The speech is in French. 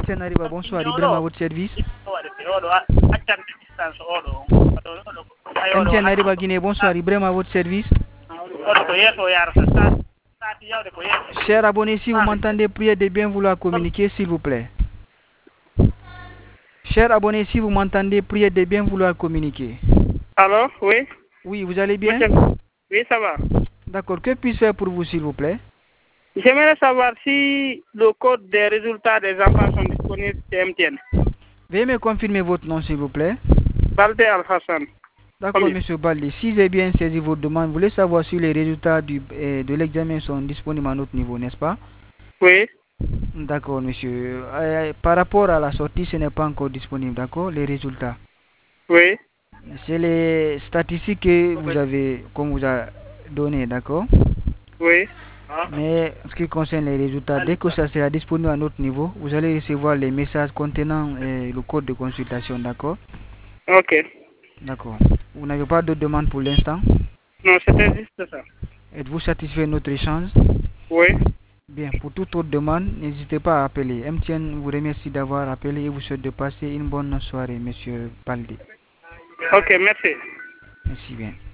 MTN Ariba, bonsoir. Ibrahim à votre service. MTN Ariba Guinée, bonsoir. Ibrahim à votre service. Chers abonnés, si vous m'entendez, priez de bien vouloir communiquer, s'il vous plaît. Chers abonnés, si vous m'entendez, priez de bien vouloir communiquer. Alors, oui. Oui, vous allez bien? Oui, ça va. D'accord. Que puis-je faire pour vous, s'il vous plaît? J'aimerais savoir si le code des résultats des enfants sont disponibles chez MTN. Veuillez me confirmer votre nom, s'il vous plaît. Balde Al-Hassan. D'accord, monsieur Balde. Si j'ai bien saisi votre demande, vous voulez savoir si les résultats de l'examen sont disponibles à notre niveau, n'est-ce pas? Oui. D'accord, monsieur. Par rapport à la sortie, ce n'est pas encore disponible, d'accord, les résultats. Oui. C'est les statistiques que vous avez, qu'on vous a donné, d'accord? Oui. Mais en ce qui concerne les résultats, dès que ça sera disponible à notre niveau, vous allez recevoir les messages contenant le code de consultation, d'accord? Ok. D'accord. Vous n'avez pas de demande pour l'instant? Non, c'était juste ça. Êtes-vous satisfait de notre échange? Oui. Bien, pour toute autre demande, n'hésitez pas à appeler. MTN vous remercie d'avoir appelé et vous souhaite de passer une bonne soirée, monsieur Baldi. Ok, merci. Merci bien.